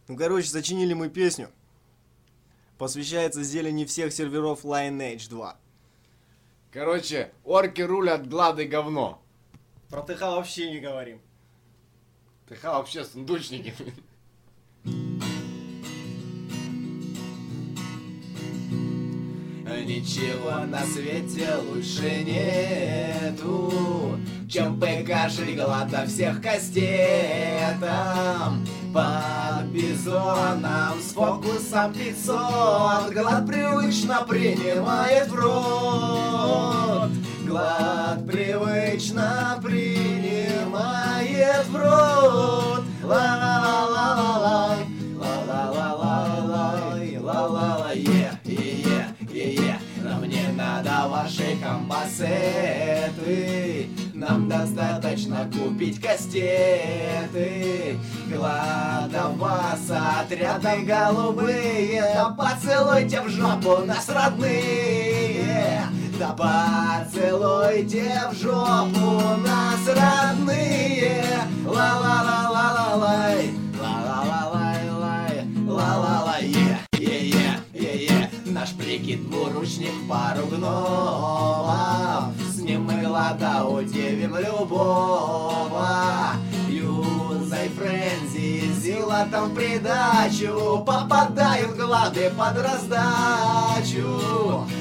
Ну, короче, сочинили мы песню. Посвящается зелени всех серверов Lineage 2. Короче, орки рулят, глады говно. Про ТХ вообще не говорим. ТХ вообще сундучники. Ничего на свете лучше нету, чем кашель глота всех костей. Там под бизоном с фокусом 500 глад привычно принимает в рот. Глад привычно принимает в рот. Ла-ла-ла-ла-лай, ла-ла-ла-ла-лай, ла-ла-ла, е-е-е. Нам не надо ваши комбасеты, нам достаточно купить кастеты. Глада вас отряды голубые, да поцелуйте в жопу нас, родные. Да поцелуйте в жопу нас, родные. Ла-ла-ла-ла-ла-лай, ла-ла-ла-лай-лай, ла-ла-ла, е-е-е-е. Наш прикид двуручник пару гномов, с ним мы глада удивим любого. Юзай френзи, зила там в придачу, попадают глады под раздачу.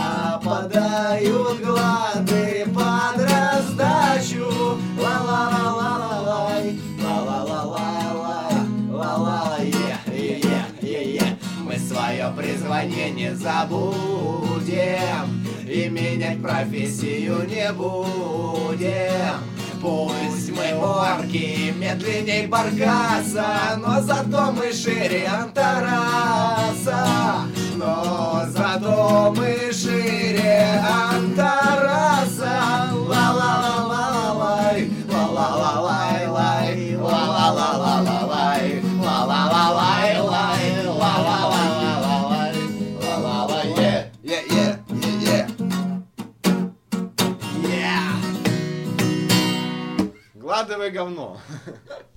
Попадают глады под раздачу. Ла-ла-ла-ла-лай, ла-ла-ла-лай-лай, ла-ла-ла, е-е-е-е. Мы свое призвание не забудем и менять профессию не будем. Пусть мы орки медленней баркаса, но зато мы шире Антараса. Но зато мы шире Антараса. Ла-ла-ла-ла-лай, ла-ла-ла-лай-лай, ла-ла-ла-ла-лай, ла-ла-ла-лай-лай, ла-ла-ла-ла-лай, ла-ла-ла, е-е-е-е. Гладовое говно.